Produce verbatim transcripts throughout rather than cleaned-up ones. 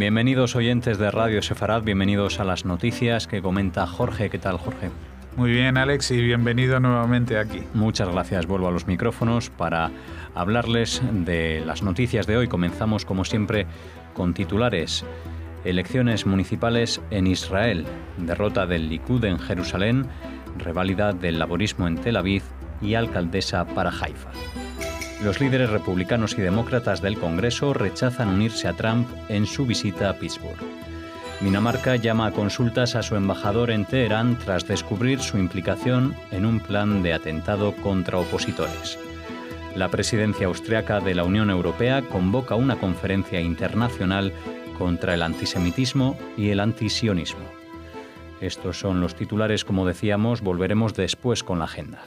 Bienvenidos oyentes de Radio Sefarad, bienvenidos a las noticias que comenta Jorge. ¿Qué tal, Jorge? Muy bien, Alex, y bienvenido nuevamente aquí. Muchas gracias. Vuelvo a los micrófonos para hablarles de las noticias de hoy. Comenzamos, como siempre, con titulares. Elecciones municipales en Israel, derrota del Likud en Jerusalén, reválida del laborismo en Tel Aviv y alcaldesa para Haifa. Los líderes republicanos y demócratas del Congreso rechazan unirse a Trump en su visita a Pittsburgh. Dinamarca llama a consultas a su embajador en Teherán tras descubrir su implicación en un plan de atentado contra opositores. La presidencia austriaca de la Unión Europea convoca una conferencia internacional contra el antisemitismo y el antisionismo. Estos son los titulares, como decíamos, volveremos después con la agenda.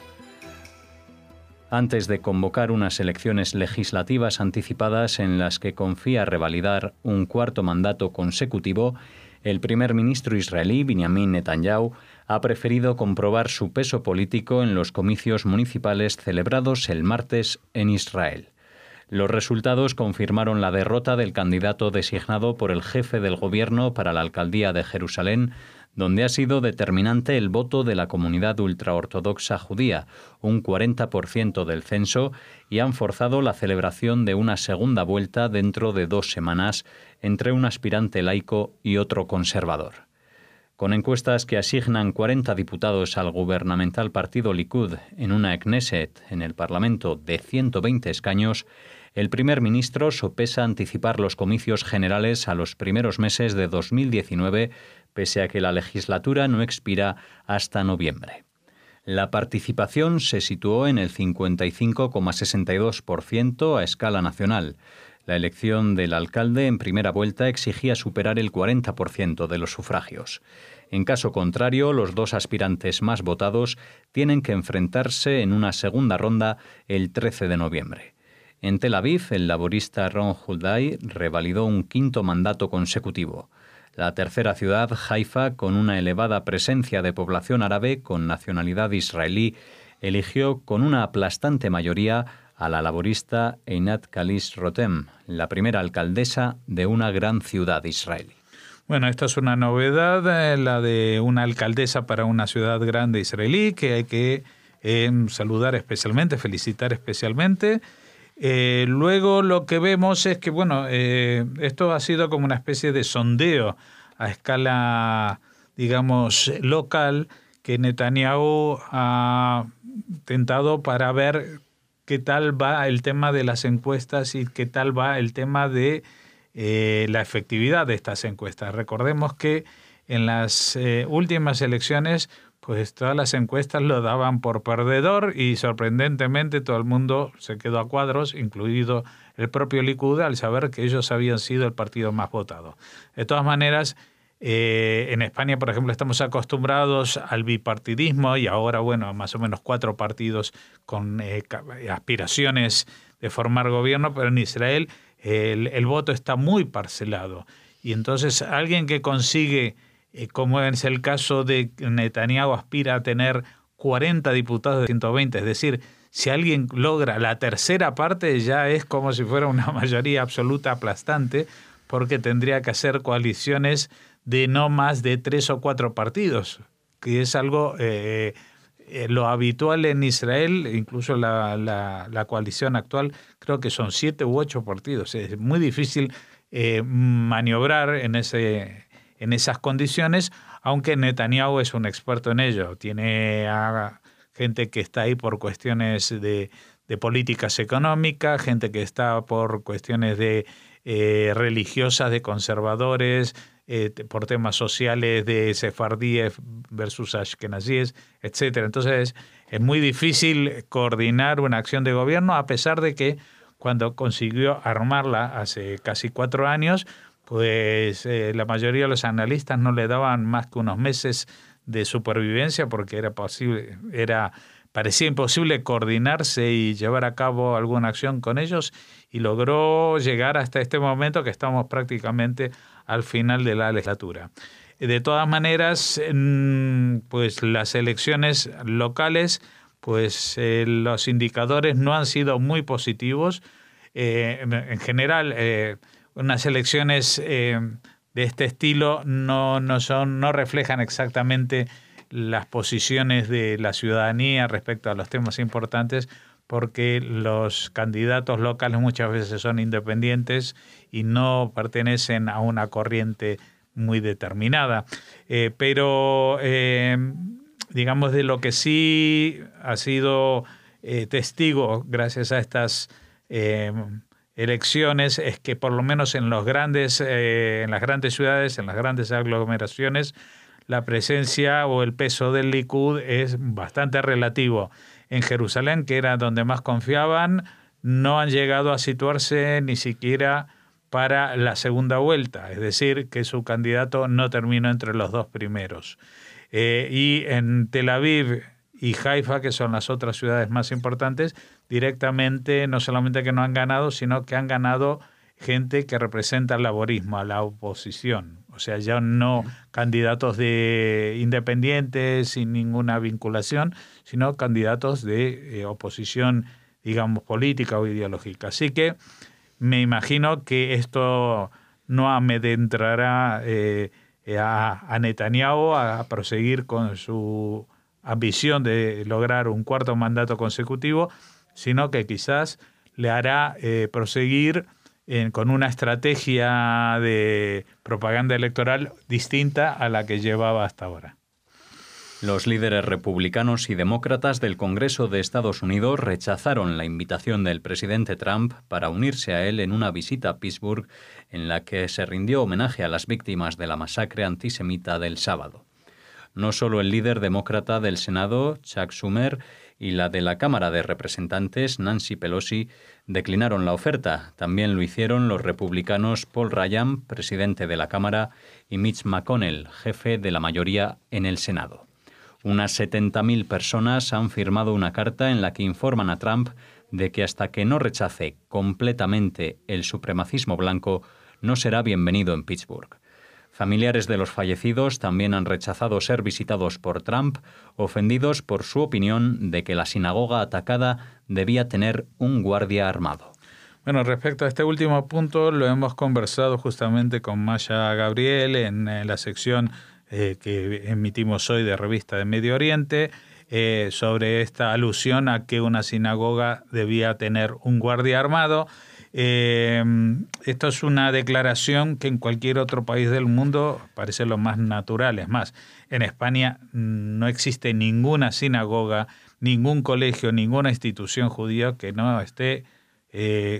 Antes de convocar unas elecciones legislativas anticipadas en las que confía revalidar un cuarto mandato consecutivo, el primer ministro israelí, Benjamin Netanyahu, ha preferido comprobar su peso político en los comicios municipales celebrados el martes en Israel. Los resultados confirmaron la derrota del candidato designado por el jefe del gobierno para la alcaldía de Jerusalén, donde ha sido determinante el voto de la comunidad ultraortodoxa judía, un cuarenta por ciento del censo, y han forzado la celebración de una segunda vuelta dentro de dos semanas entre un aspirante laico y otro conservador. Con encuestas que asignan cuarenta diputados al gubernamental partido Likud en una Knesset, en el Parlamento, de ciento veinte escaños, el primer ministro sopesa anticipar los comicios generales a los primeros meses de dos mil diecinueve, pese a que la legislatura no expira hasta noviembre. La participación se situó en el cincuenta y cinco coma sesenta y dos por ciento a escala nacional. La elección del alcalde en primera vuelta exigía superar el cuarenta por ciento de los sufragios. En caso contrario, los dos aspirantes más votados tienen que enfrentarse en una segunda ronda el trece de noviembre. En Tel Aviv, el laborista Ron Huldai revalidó un quinto mandato consecutivo. La tercera ciudad, Haifa, con una elevada presencia de población árabe con nacionalidad israelí, eligió con una aplastante mayoría a la laborista Einat Kalish Rotem, la primera alcaldesa de una gran ciudad israelí. Bueno, esta es una novedad, eh, la de una alcaldesa para una ciudad grande israelí, que hay que eh, saludar especialmente, felicitar especialmente. Eh, luego lo que vemos es que, bueno, eh, esto ha sido como una especie de sondeo a escala, digamos, local, que Netanyahu ha tentado para ver qué tal va el tema de las encuestas y qué tal va el tema de eh, la efectividad de estas encuestas. Recordemos que en las eh, últimas elecciones, pues todas las encuestas lo daban por perdedor y sorprendentemente todo el mundo se quedó a cuadros, incluido el propio Likud, al saber que ellos habían sido el partido más votado. De todas maneras, eh, en España, por ejemplo, estamos acostumbrados al bipartidismo y ahora, bueno, más o menos cuatro partidos con eh, aspiraciones de formar gobierno, pero en Israel el, el voto está muy parcelado. Y entonces alguien que consigue, como es el caso de Netanyahu, aspira a tener cuarenta diputados de ciento veinte, es decir, si alguien logra la tercera parte ya es como si fuera una mayoría absoluta aplastante, porque tendría que hacer coaliciones de no más de tres o cuatro partidos, que es algo eh, eh, lo habitual en Israel, incluso la, la, la coalición actual creo que son siete u ocho partidos. Es muy difícil eh, maniobrar en ese en esas condiciones, aunque Netanyahu es un experto en ello. Tiene a gente que está ahí por cuestiones de, de políticas económicas, gente que está por cuestiones de eh, religiosas, de conservadores, eh, por temas sociales de sefardíes versus ashkenazíes, etcétera. Entonces es muy difícil coordinar una acción de gobierno, a pesar de que cuando consiguió armarla hace casi cuatro años, pues eh, la mayoría de los analistas no le daban más que unos meses de supervivencia porque era posible, era, parecía imposible coordinarse y llevar a cabo alguna acción con ellos, y logró llegar hasta este momento que estamos prácticamente al final de la legislatura. De todas maneras, pues las elecciones locales, pues eh, los indicadores no han sido muy positivos. Eh, en general, eh, unas elecciones eh, de este estilo no, no, son, no reflejan exactamente las posiciones de la ciudadanía respecto a los temas importantes, porque los candidatos locales muchas veces son independientes y no pertenecen a una corriente muy determinada. Eh, pero, eh, digamos, de lo que sí ha sido eh, testigo gracias a estas eh, elecciones es que por lo menos en, los grandes, eh, en las grandes ciudades, en las grandes aglomeraciones, la presencia o el peso del Likud es bastante relativo. En Jerusalén, que era donde más confiaban, no han llegado a situarse ni siquiera para la segunda vuelta, es decir, que su candidato no terminó entre los dos primeros. Eh, y en Tel Aviv y Haifa, que son las otras ciudades más importantes, directamente no solamente que no han ganado, sino que han ganado gente que representa al laborismo, a la oposición. O sea, ya no candidatos de independientes sin ninguna vinculación, sino candidatos de eh, oposición, digamos, política o ideológica. Así que me imagino que esto no amedrentará eh, a, a Netanyahu a, a proseguir con su ambición de lograr un cuarto mandato consecutivo, sino que quizás le hará eh, proseguir En, con una estrategia de propaganda electoral distinta a la que llevaba hasta ahora. Los líderes republicanos y demócratas del Congreso de Estados Unidos rechazaron la invitación del presidente Trump para unirse a él en una visita a Pittsburgh en la que se rindió homenaje a las víctimas de la masacre antisemita del sábado. No solo el líder demócrata del Senado, Chuck Schumer, y la de la Cámara de Representantes, Nancy Pelosi, declinaron la oferta. También lo hicieron los republicanos Paul Ryan, presidente de la Cámara, y Mitch McConnell, jefe de la mayoría en el Senado. Unas setenta mil personas han firmado una carta en la que informan a Trump de que hasta que no rechace completamente el supremacismo blanco, no será bienvenido en Pittsburgh. Familiares de los fallecidos también han rechazado ser visitados por Trump, ofendidos por su opinión de que la sinagoga atacada debía tener un guardia armado. Bueno, respecto a este último punto, lo hemos conversado justamente con Maya Gabriel en, en la sección eh, que emitimos hoy de Revista de Medio Oriente, eh, sobre esta alusión a que una sinagoga debía tener un guardia armado. Eh, esto es una declaración que en cualquier otro país del mundo parece lo más natural. Es más, en España no existe ninguna sinagoga, ningún colegio, ninguna institución judía que no esté eh,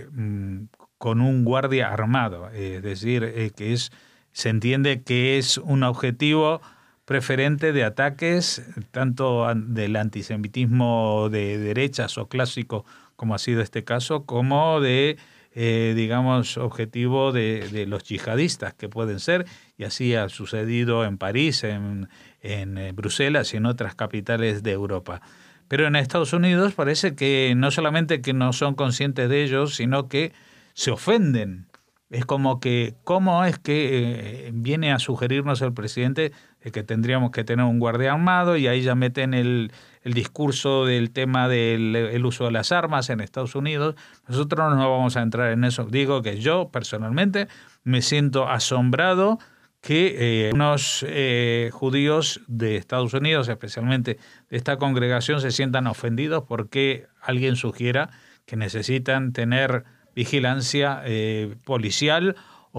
con un guardia armado. Es decir, eh, que es, se entiende que es un objetivo preferente de ataques, tanto del antisemitismo de derechas o clásico, como ha sido este caso, como de Eh, digamos, objetivo de, de los yihadistas que pueden ser, y así ha sucedido en París, en, en Bruselas y en otras capitales de Europa. Pero en Estados Unidos parece que no solamente que no son conscientes de ello, sino que se ofenden. Es como que, ¿cómo es que eh, viene a sugerirnos el presidente que tendríamos que tener un guardia armado? Y ahí ya meten el, el discurso del tema del el uso de las armas en Estados Unidos. Nosotros no vamos a entrar en eso. Digo que yo personalmente me siento asombrado que eh, unos eh, judíos de Estados Unidos, especialmente de esta congregación, se sientan ofendidos porque alguien sugiera que necesitan tener vigilancia eh, policial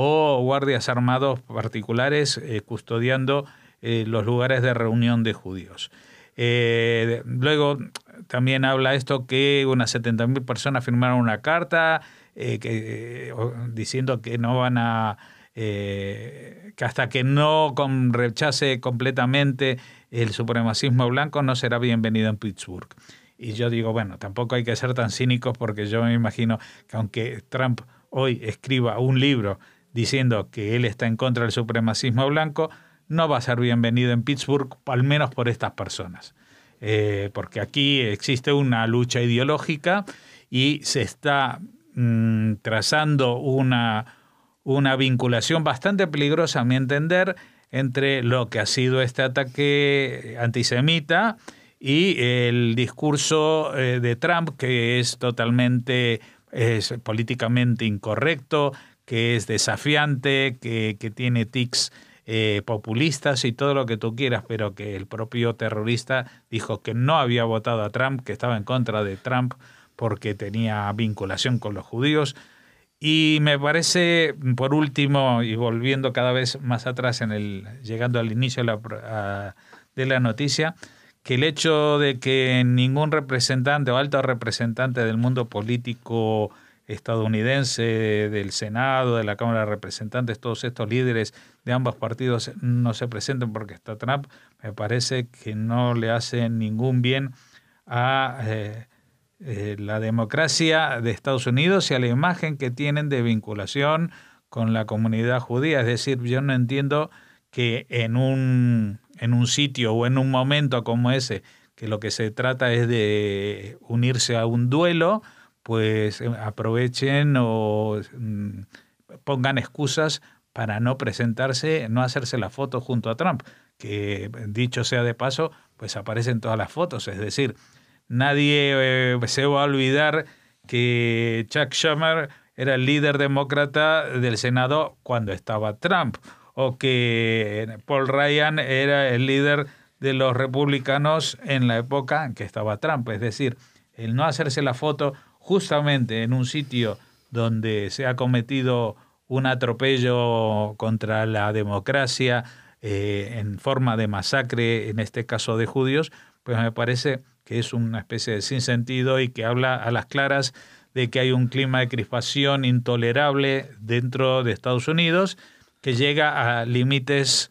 o guardias armados particulares eh, custodiando eh, los lugares de reunión de judíos. Eh, luego también habla esto que unas setenta mil personas firmaron una carta eh, que, eh, diciendo que no van a eh, que hasta que no con, rechace completamente el supremacismo blanco no será bienvenido en Pittsburgh. Y yo digo, bueno, tampoco hay que ser tan cínicos, porque yo me imagino que aunque Trump hoy escriba un libro diciendo que él está en contra del supremacismo blanco, no va a ser bienvenido en Pittsburgh, al menos por estas personas. Eh, porque aquí existe una lucha ideológica y se está mmm, trazando una, una vinculación bastante peligrosa, a mi entender, entre lo que ha sido este ataque antisemita y el discurso eh, de Trump, que es totalmente es políticamente incorrecto, que es desafiante, que, que tiene tics eh, populistas y todo lo que tú quieras, pero que el propio terrorista dijo que no había votado a Trump, que estaba en contra de Trump porque tenía vinculación con los judíos. Y me parece, por último, y volviendo cada vez más atrás, en el llegando al inicio de la, a, de la noticia, que el hecho de que ningún representante o alto representante del mundo político estadounidense, del Senado, de la Cámara de Representantes, todos estos líderes de ambos partidos no se presenten porque está Trump, me parece que no le hace ningún bien a eh, eh, la democracia de Estados Unidos y a la imagen que tienen de vinculación con la comunidad judía. Es decir, yo no entiendo que en un, en un sitio o en un momento como ese, que lo que se trata es de unirse a un duelo, pues aprovechen o mm, pongan excusas para no presentarse, no hacerse la foto junto a Trump, que dicho sea de paso, pues aparecen todas las fotos. Es decir, nadie eh, se va a olvidar que Chuck Schumer era el líder demócrata del Senado cuando estaba Trump, o que Paul Ryan era el líder de los republicanos en la época en que estaba Trump. Es decir, el no hacerse la foto justamente en un sitio donde se ha cometido un atropello contra la democracia eh, en forma de masacre, en este caso de judíos, pues me parece que es una especie de sinsentido y que habla a las claras de que hay un clima de crispación intolerable dentro de Estados Unidos que llega a límites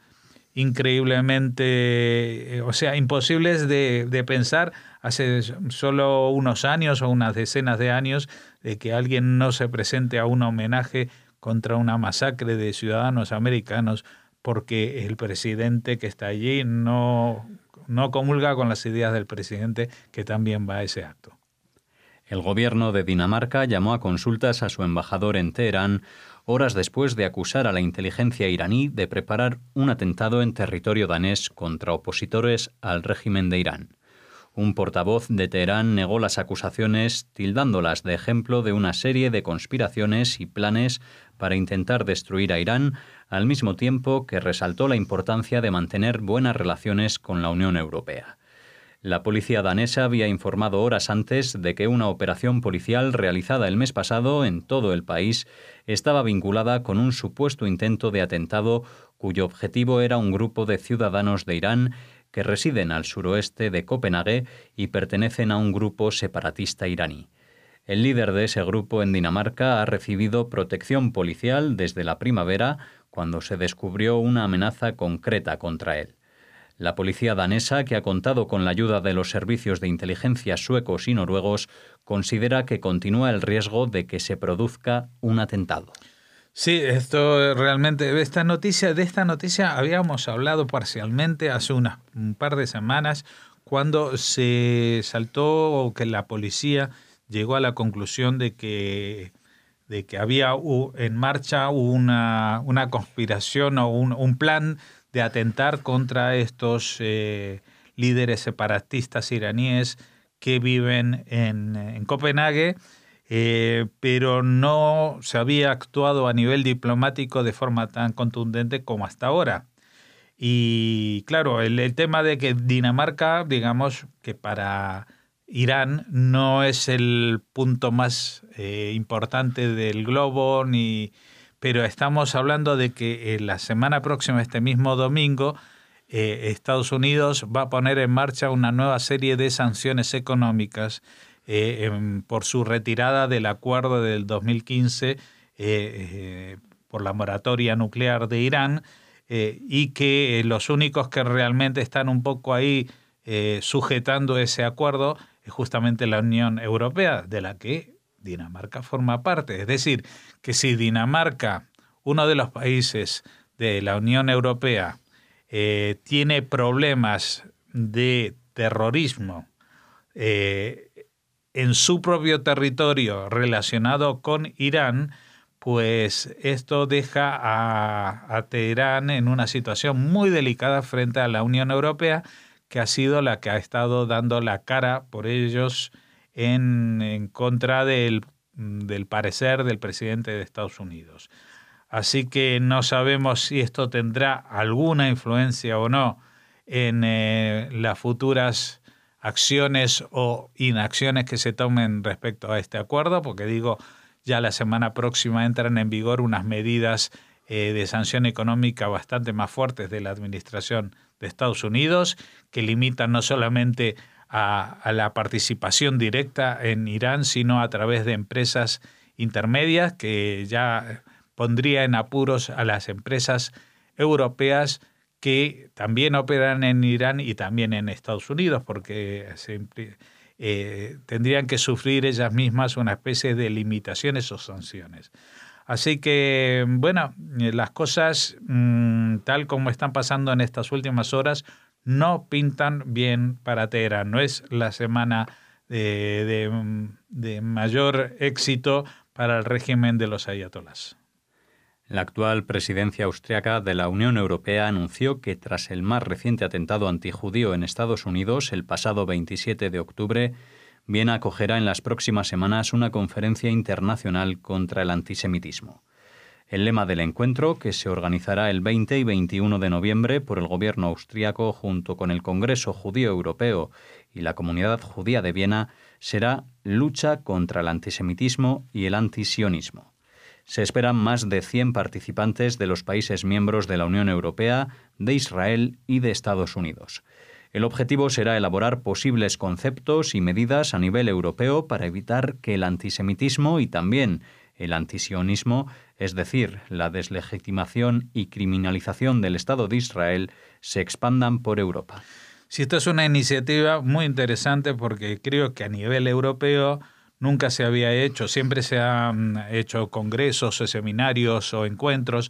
increíblemente, o sea, imposibles de, de pensar hace solo unos años o unas decenas de años, de que alguien no se presente a un homenaje contra una masacre de ciudadanos americanos porque el presidente que está allí no, no comulga con las ideas del presidente que también va a ese acto. El gobierno de Dinamarca llamó a consultas a su embajador en Teherán horas después de acusar a la inteligencia iraní de preparar un atentado en territorio danés contra opositores al régimen de Irán. Un portavoz de Teherán negó las acusaciones, tildándolas de ejemplo de una serie de conspiraciones y planes para intentar destruir a Irán, al mismo tiempo que resaltó la importancia de mantener buenas relaciones con la Unión Europea. La policía danesa había informado horas antes de que una operación policial realizada el mes pasado en todo el país estaba vinculada con un supuesto intento de atentado cuyo objetivo era un grupo de ciudadanos de Irán que residen al suroeste de Copenhague y pertenecen a un grupo separatista iraní. El líder de ese grupo en Dinamarca ha recibido protección policial desde la primavera, cuando se descubrió una amenaza concreta contra él. La policía danesa, que ha contado con la ayuda de los servicios de inteligencia suecos y noruegos, considera que continúa el riesgo de que se produzca un atentado. Sí, esto realmente, esta noticia, de esta noticia habíamos hablado parcialmente hace unas, un par de semanas, cuando se saltó que la policía llegó a la conclusión de que, de que había en marcha una, una conspiración o un, un plan de atentar contra estos eh, líderes separatistas iraníes que viven en, en Copenhague, eh, pero no se había actuado a nivel diplomático de forma tan contundente como hasta ahora. Y claro, el, el tema de que Dinamarca, digamos que para Irán no es el punto más eh, importante del globo, ni, pero estamos hablando de que eh, la semana próxima, este mismo domingo, eh, Estados Unidos va a poner en marcha una nueva serie de sanciones económicas eh, en, por su retirada del acuerdo del dos mil quince eh, eh, por la moratoria nuclear de Irán, eh, y que eh, los únicos que realmente están un poco ahí eh, sujetando ese acuerdo es justamente la Unión Europea, de la que Dinamarca forma parte. Es decir, que si Dinamarca, uno de los países de la Unión Europea, eh, tiene problemas de terrorismo eh, en su propio territorio relacionado con Irán, pues esto deja a, a Teherán en una situación muy delicada frente a la Unión Europea, que ha sido la que ha estado dando la cara por ellos en, en contra del, del parecer del presidente de Estados Unidos. Así que no sabemos si esto tendrá alguna influencia o no en eh, las futuras acciones o inacciones que se tomen respecto a este acuerdo, porque digo, ya la semana próxima entran en vigor unas medidas eh, de sanción económica bastante más fuertes de la administración de Estados Unidos, que limitan no solamente a, a la participación directa en Irán, sino a través de empresas intermedias, que ya pondría en apuros a las empresas europeas que también operan en Irán y también en Estados Unidos, porque se, eh, tendrían que sufrir ellas mismas una especie de limitaciones o sanciones. Así que, bueno, las cosas mmm, tal como están pasando en estas últimas horas no pintan bien para Teherán. No es la semana de, de, de mayor éxito para el régimen de los ayatolás. La actual presidencia austriaca de la Unión Europea anunció que tras el más reciente atentado antijudío en Estados Unidos el pasado veintisiete de octubre, Viena acogerá en las próximas semanas una conferencia internacional contra el antisemitismo. El lema del encuentro, que se organizará el veinte y veintiuno de noviembre por el gobierno austriaco junto con el Congreso Judío Europeo y la Comunidad Judía de Viena, será Lucha contra el antisemitismo y el antisionismo. Se esperan más de cien participantes de los países miembros de la Unión Europea, de Israel y de Estados Unidos. El objetivo será elaborar posibles conceptos y medidas a nivel europeo para evitar que el antisemitismo y también el antisionismo, es decir, la deslegitimación y criminalización del Estado de Israel, se expandan por Europa. Sí, esta es una iniciativa muy interesante porque creo que a nivel europeo nunca se había hecho, siempre se han hecho congresos o seminarios o encuentros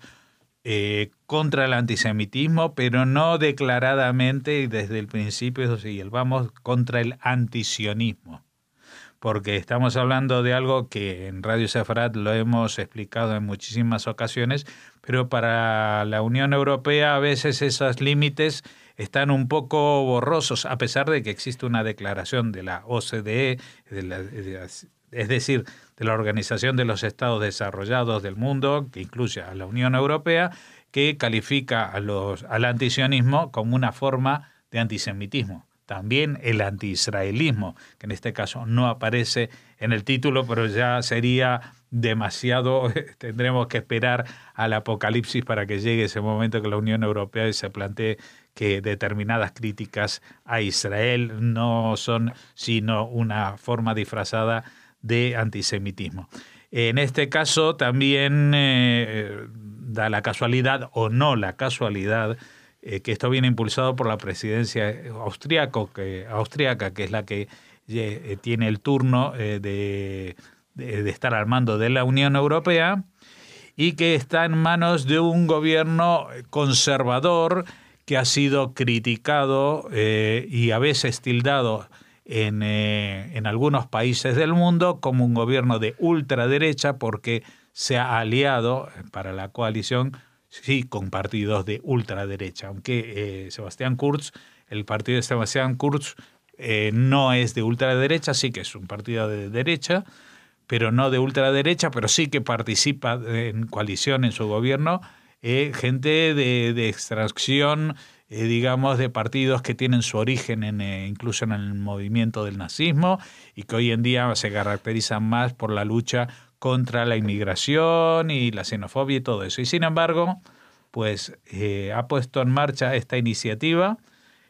eh, contra el antisemitismo, pero no declaradamente y desde el principio, y el vamos, contra el antisionismo. Porque estamos hablando de algo que en Radio Sefarat lo hemos explicado en muchísimas ocasiones, pero para la Unión Europea a veces esos límites están un poco borrosos, a pesar de que existe una declaración de la O C D E, de la, de la, es decir, de la Organización de los Estados Desarrollados del Mundo, que incluye a la Unión Europea, que califica a los, al antisionismo como una forma de antisemitismo. También el antiisraelismo, que en este caso no aparece en el título, pero ya sería demasiado, tendremos que esperar al apocalipsis para que llegue ese momento que la Unión Europea se plantee que determinadas críticas a Israel no son sino una forma disfrazada de antisemitismo. En este caso también eh, da la casualidad o no la casualidad eh, que esto viene impulsado por la presidencia austriaco, que, austriaca, que es la que eh, tiene el turno eh, de, de, de estar al mando de la Unión Europea y que está en manos de un gobierno conservador que ha sido criticado eh, y a veces tildado en, eh, en algunos países del mundo como un gobierno de ultraderecha porque se ha aliado para la coalición sí con partidos de ultraderecha, aunque eh, Sebastián Kurz, el partido de Sebastián Kurz eh, no es de ultraderecha, sí que es un partido de derecha, pero no de ultraderecha, pero sí que participa en coalición en su gobierno Eh, gente de, de extracción, eh, digamos, de partidos que tienen su origen en, eh, incluso en el movimiento del nazismo y que hoy en día se caracterizan más por la lucha contra la inmigración y la xenofobia y todo eso. Y sin embargo, pues eh, ha puesto en marcha esta iniciativa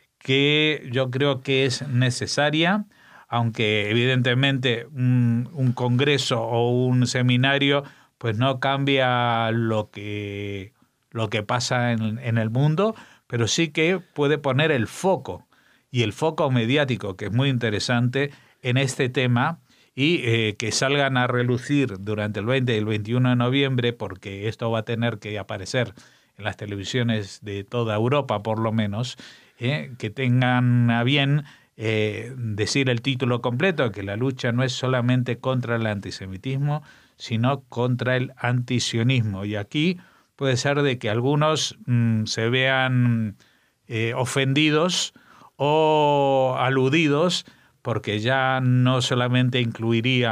que yo creo que es necesaria, aunque evidentemente un, un congreso o un seminario pues no cambia lo que lo que pasa en, en el mundo, pero sí que puede poner el foco, y el foco mediático, que es muy interesante, en este tema, y eh, que salgan a relucir durante el veinte y el veintiuno de noviembre, porque esto va a tener que aparecer en las televisiones de toda Europa, por lo menos, eh, que tengan a bien eh, decir el título completo, que la lucha no es solamente contra el antisemitismo, sino contra el antisionismo. Y aquí puede ser de que algunos mmm, se vean eh, ofendidos o aludidos, porque ya no solamente incluiría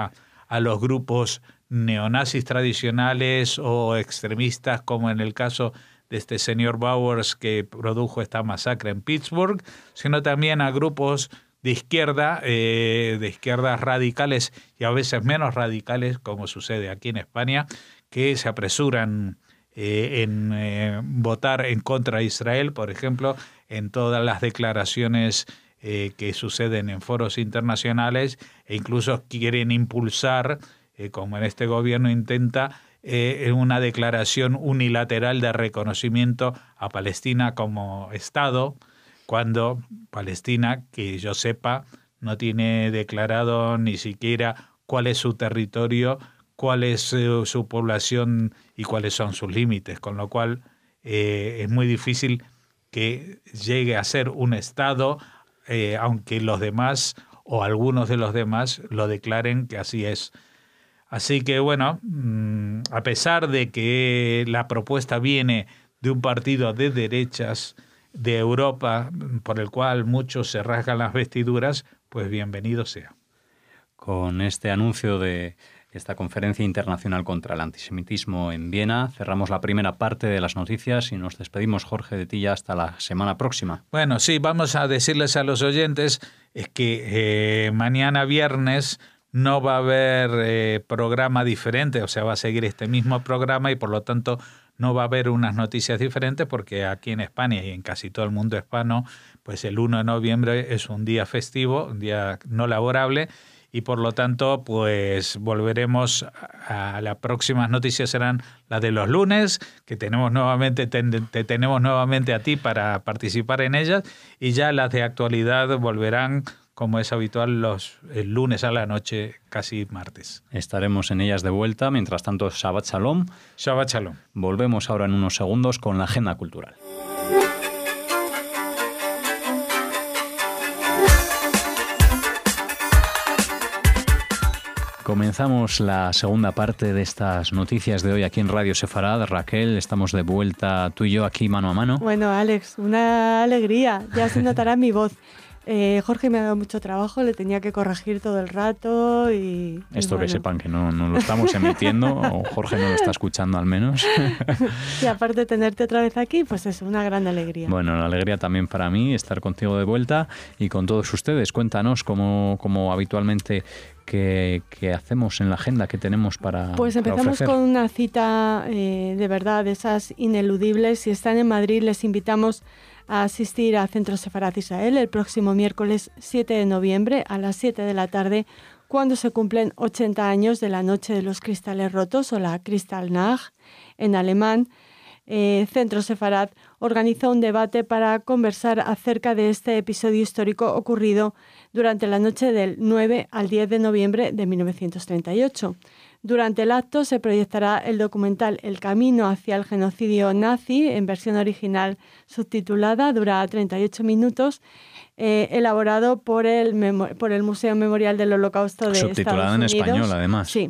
a los grupos neonazis tradicionales o extremistas, como en el caso de este señor Bowers que produjo esta masacre en Pittsburgh, sino también a grupos de izquierda, eh, de izquierdas radicales y a veces menos radicales, como sucede aquí en España, que se apresuran eh, en eh, votar en contra de Israel, por ejemplo, en todas las declaraciones eh, que suceden en foros internacionales, e incluso quieren impulsar, eh, como en este gobierno intenta, eh, una declaración unilateral de reconocimiento a Palestina como Estado, cuando Palestina, que yo sepa, no tiene declarado ni siquiera cuál es su territorio, cuál es eh, su población y cuáles son sus límites, con lo cual eh, es muy difícil que llegue a ser un Estado, eh, aunque los demás o algunos de los demás lo declaren que así es. Así que bueno, a pesar de que la propuesta viene de un partido de derechas de Europa, por el cual muchos se rasgan las vestiduras, pues bienvenido sea. Con este anuncio de esta conferencia internacional contra el antisemitismo en Viena, cerramos la primera parte de las noticias y nos despedimos, Jorge, de ti ya hasta la semana próxima. Bueno, sí, vamos a decirles a los oyentes es que eh, mañana viernes no va a haber eh, programa diferente, o sea, va a seguir este mismo programa y por lo tanto no va a haber unas noticias diferentes, porque aquí en España y en casi todo el mundo hispano, pues el uno de noviembre es un día festivo, un día no laborable, y por lo tanto pues volveremos a, a las próximas noticias serán las de los lunes, que tenemos nuevamente te, te tenemos nuevamente a ti para participar en ellas, y ya las de actualidad volverán, como es habitual, los el lunes a la noche, casi martes. Estaremos en ellas de vuelta. Mientras tanto, Shabbat Shalom. Shabbat Shalom. Volvemos ahora en unos segundos con la agenda cultural. Comenzamos la segunda parte de estas noticias de hoy aquí en Radio Sefarad. Raquel, estamos de vuelta tú y yo aquí mano a mano. Bueno, Alex, una alegría. Ya se notará en mi voz. Eh, Jorge me ha dado mucho trabajo, le tenía que corregir todo el rato y... Esto y bueno. Que sepan que no, no lo estamos emitiendo, o Jorge no lo está escuchando al menos. Y aparte de tenerte otra vez aquí, pues es una gran alegría. Bueno, la alegría también para mí estar contigo de vuelta y con todos ustedes. Cuéntanos cómo, cómo habitualmente qué, qué hacemos en la agenda que tenemos para Pues empezamos para con una cita eh, de verdad, de esas ineludibles. Si están en Madrid, les invitamos a asistir a Centro Sefarad Israel el próximo miércoles siete de noviembre a las siete de la tarde, cuando se cumplen ochenta años de la Noche de los Cristales Rotos, o la Kristallnacht en alemán. Eh, Centro Sefarad organiza un debate para conversar acerca de este episodio histórico ocurrido durante la noche del nueve al diez de noviembre de mil novecientos treinta y ocho. Durante el acto se proyectará el documental El camino hacia el genocidio nazi, en versión original subtitulada, dura treinta y ocho minutos, eh, elaborado por el, Memo- por el Museo Memorial del Holocausto de Estados Unidos. Subtitulada en español, además. Sí,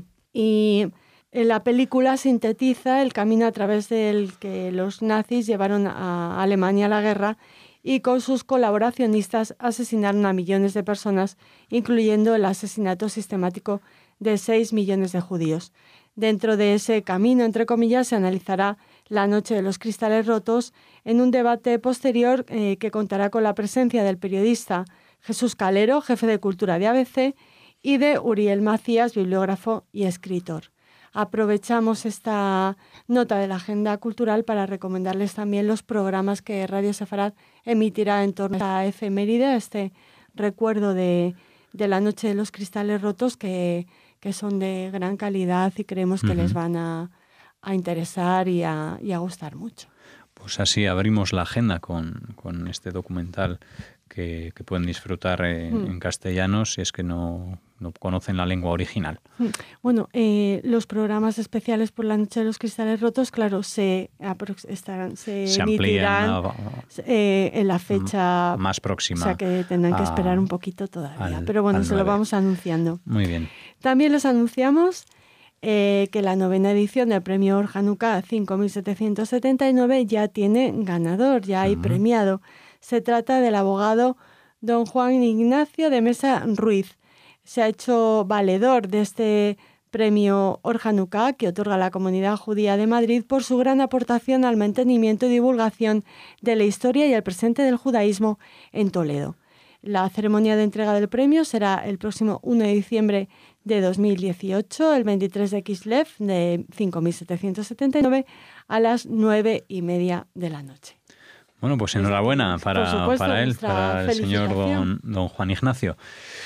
y la película sintetiza el camino a través del que los nazis llevaron a Alemania a la guerra y con sus colaboracionistas asesinaron a millones de personas, incluyendo el asesinato sistemático de seis millones de judíos. Dentro de ese camino, entre comillas, se analizará la Noche de los Cristales Rotos en un debate posterior eh, que contará con la presencia del periodista Jesús Calero, jefe de cultura de A B C, y de Uriel Macías, bibliógrafo y escritor. Aprovechamos esta nota de la agenda cultural para recomendarles también los programas que Radio Sefarad emitirá en torno a esta efeméride, este recuerdo de, de la Noche de los Cristales Rotos, que, que son de gran calidad y creemos que uh-huh. les van a, a interesar y a, y a gustar mucho. Pues así abrimos la agenda con, con este documental que, que pueden disfrutar eh, mm. en castellano si es que no, no conocen la lengua original. Bueno, eh, los programas especiales por la Noche de los Cristales Rotos, claro, se, estarán, se, se emitirán amplían a, eh, en la fecha más próxima. O sea que tendrán que esperar a, un poquito todavía. Al, Pero bueno, se lo vamos anunciando. Muy bien. También les anunciamos Eh, que la novena edición del Premio Or Hanukkah cinco mil setecientos setenta y nueve ya tiene ganador, ya hay uh-huh. premiado. Se trata del abogado don Juan Ignacio de Mesa Ruiz. se ha hecho valedor de este premio Or Hanukkah que otorga la Comunidad Judía de Madrid por su gran aportación al mantenimiento y divulgación de la historia y el presente del judaísmo en Toledo. La ceremonia de entrega del premio será el próximo uno de diciembre de dos mil dieciocho, el veintitrés de Kislev de cinco mil setecientos setenta y nueve a las nueve y media de la noche. Bueno, pues enhorabuena para, supuesto, para él, para el señor don, don Juan Ignacio.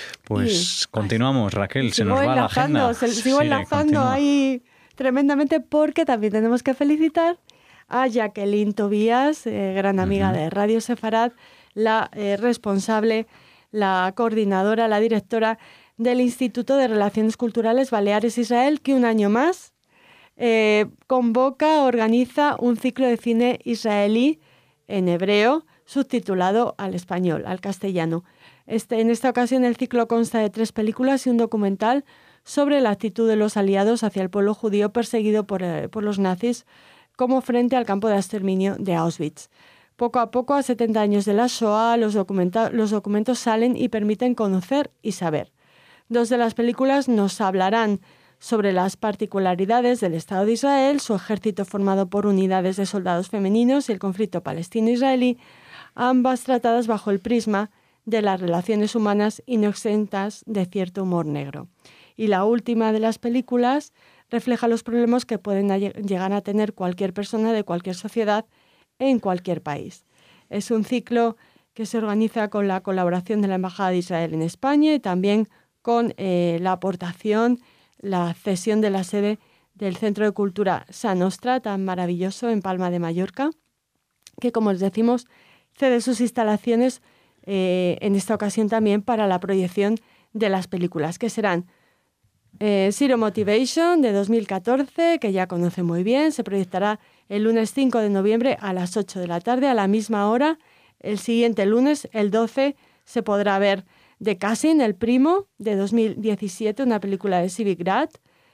Pues y, continuamos, Raquel, se nos va la agenda. Se, sigo enlazando ahí tremendamente porque también tenemos que felicitar a Jacqueline Tobías, eh, gran amiga uh-huh. de Radio Sefarad, la eh, responsable, la coordinadora, la directora del Instituto de Relaciones Culturales Baleares-Israel, que un año más eh, convoca, organiza un ciclo de cine israelí en hebreo, subtitulado al español, al castellano. Este, en esta ocasión el ciclo consta de tres películas y un documental sobre la actitud de los aliados hacia el pueblo judío perseguido por, eh, por los nazis como frente al campo de exterminio de Auschwitz. Poco a poco, a setenta años de la Shoah, los, documenta- los documentos salen y permiten conocer y saber. Dos de las películas nos hablarán sobre las particularidades del Estado de Israel, su ejército formado por unidades de soldados femeninos y el conflicto palestino-israelí, ambas tratadas bajo el prisma de las relaciones humanas y no exentas de cierto humor negro. Y la última de las películas refleja los problemas que pueden llegar a tener cualquier persona de cualquier sociedad en cualquier país. Es un ciclo que se organiza con la colaboración de la Embajada de Israel en España y también con eh, la aportación, la cesión de la sede del Centro de Cultura Sa Nostra, tan maravilloso en Palma de Mallorca, que, como les decimos, cede sus instalaciones eh, en esta ocasión también para la proyección de las películas, que serán eh, Zero Motivation de dos mil catorce, que ya conoce muy bien, se proyectará el lunes cinco de noviembre a las ocho de la tarde, a la misma hora. El siguiente lunes, el doce, se podrá ver The Cousin, El Primo, de dos mil diecisiete, una película de Civic Grad.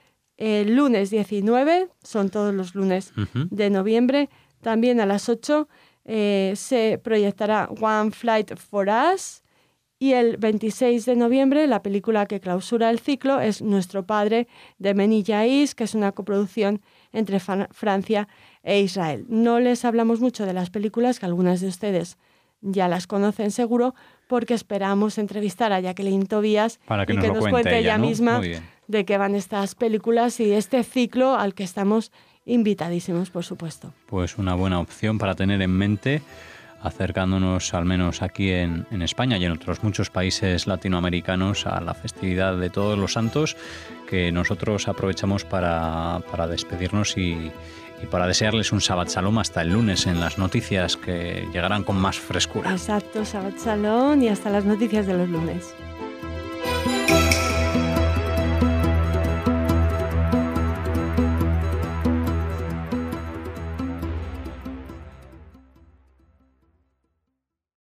El lunes diecinueve, son todos los lunes uh-huh. de noviembre, también a las ocho, eh, se proyectará One Flight for Us. Y el veintiséis de noviembre, la película que clausura el ciclo es Nuestro Padre, de Meni Yaiz, que es una coproducción entre Fa- Francia e Israel. No les hablamos mucho de las películas, que algunas de ustedes ya las conocen seguro, porque esperamos entrevistar a Jacqueline Tobías para que y nos que lo nos cuente cuente ella, ella, ¿no? misma de qué van estas películas y este ciclo al que estamos invitadísimos, por supuesto. Pues una buena opción para tener en mente, acercándonos al menos aquí en, en España y en otros muchos países latinoamericanos a la festividad de Todos los Santos, que nosotros aprovechamos para, para despedirnos y, y para desearles un Shabbat Shalom hasta el lunes en las noticias que llegarán con más frescura. Exacto, Shabbat Shalom y hasta las noticias de los lunes.